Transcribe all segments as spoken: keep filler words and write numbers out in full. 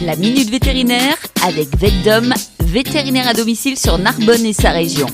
La Minute Vétérinaire avec VetDom, vétérinaire à domicile sur Narbonne et sa région.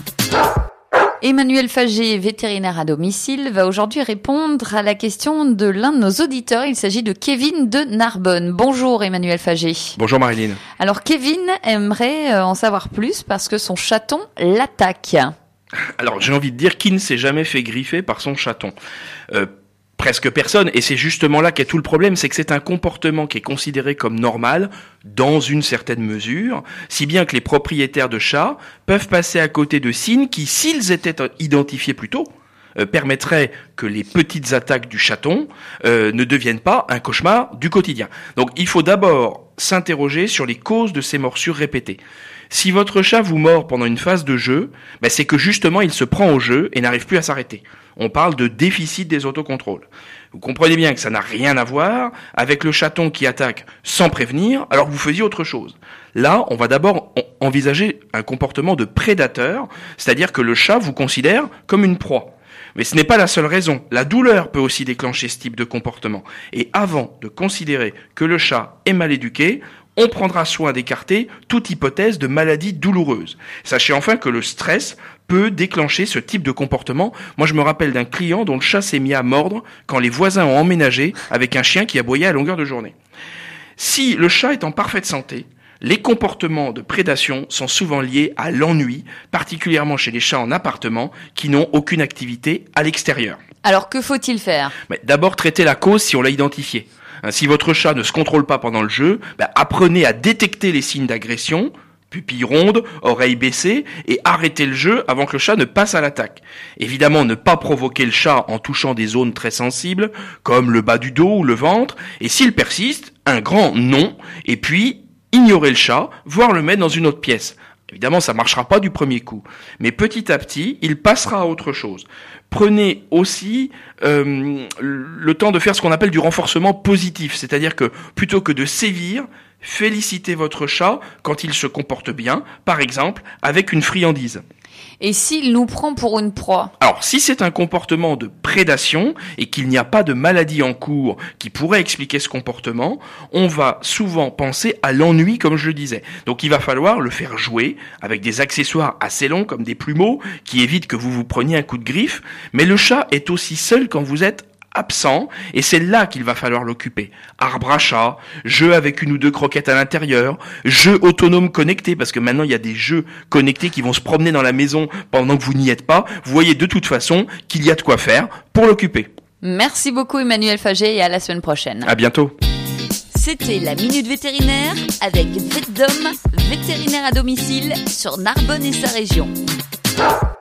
Emmanuel Fagé, vétérinaire à domicile, va aujourd'hui répondre à la question de l'un de nos auditeurs. Il s'agit de Kevin de Narbonne. Bonjour Emmanuel Fagé. Bonjour Marilyn. Alors Kevin aimerait en savoir plus parce que son chaton l'attaque. Alors j'ai envie de dire qui ne s'est jamais fait griffer par son chaton euh, Presque personne, et c'est justement là qu'est tout le problème, c'est que c'est un comportement qui est considéré comme normal, dans une certaine mesure, si bien que les propriétaires de chats peuvent passer à côté de signes qui, s'ils étaient identifiés plus tôt, euh, permettraient que les petites attaques du chaton euh, ne deviennent pas un cauchemar du quotidien. Donc il faut d'abord s'interroger sur les causes de ces morsures répétées. Si votre chat vous mord pendant une phase de jeu, ben c'est que justement il se prend au jeu et n'arrive plus à s'arrêter. On parle de déficit des autocontrôles. Vous comprenez bien que ça n'a rien à voir avec le chaton qui attaque sans prévenir alors que vous faisiez autre chose. Là, on va d'abord envisager un comportement de prédateur, c'est-à-dire que le chat vous considère comme une proie. Mais ce n'est pas la seule raison. La douleur peut aussi déclencher ce type de comportement. Et avant de considérer que le chat est mal éduqué, on prendra soin d'écarter toute hypothèse de maladie douloureuse. Sachez enfin que le stress peut déclencher ce type de comportement. Moi, je me rappelle d'un client dont le chat s'est mis à mordre quand les voisins ont emménagé avec un chien qui aboyait à longueur de journée. Si le chat est en parfaite santé, les comportements de prédation sont souvent liés à l'ennui, particulièrement chez les chats en appartement qui n'ont aucune activité à l'extérieur. Alors que faut-il faire ? Mais d'abord, traiter la cause si on l'a identifiée. Si votre chat ne se contrôle pas pendant le jeu, ben apprenez à détecter les signes d'agression, pupille ronde, oreille baissée, et arrêtez le jeu avant que le chat ne passe à l'attaque. Évidemment, ne pas provoquer le chat en touchant des zones très sensibles, comme le bas du dos ou le ventre, et s'il persiste, un grand non, et puis ignorer le chat, voire le mettre dans une autre pièce. Évidemment, ça marchera pas du premier coup, mais petit à petit, il passera à autre chose. Prenez aussi euh, le temps de faire ce qu'on appelle du renforcement positif, c'est-à-dire que plutôt que de sévir, félicitez votre chat quand il se comporte bien, par exemple avec une friandise. Et s'il nous prend pour une proie ? Alors, si c'est un comportement de prédation et qu'il n'y a pas de maladie en cours qui pourrait expliquer ce comportement, on va souvent penser à l'ennui, comme je le disais. Donc, il va falloir le faire jouer avec des accessoires assez longs comme des plumeaux qui évitent que vous vous preniez un coup de griffe. Mais le chat est aussi seul quand vous êtes absent, et c'est là qu'il va falloir l'occuper. Arbre à chat, jeu avec une ou deux croquettes à l'intérieur, jeu autonome connecté, parce que maintenant il y a des jeux connectés qui vont se promener dans la maison pendant que vous n'y êtes pas. Vous voyez de toute façon qu'il y a de quoi faire pour l'occuper. Merci beaucoup Emmanuel Fagé et à la semaine prochaine. À bientôt. C'était la Minute Vétérinaire avec VetDom, vétérinaire à domicile sur Narbonne et sa région.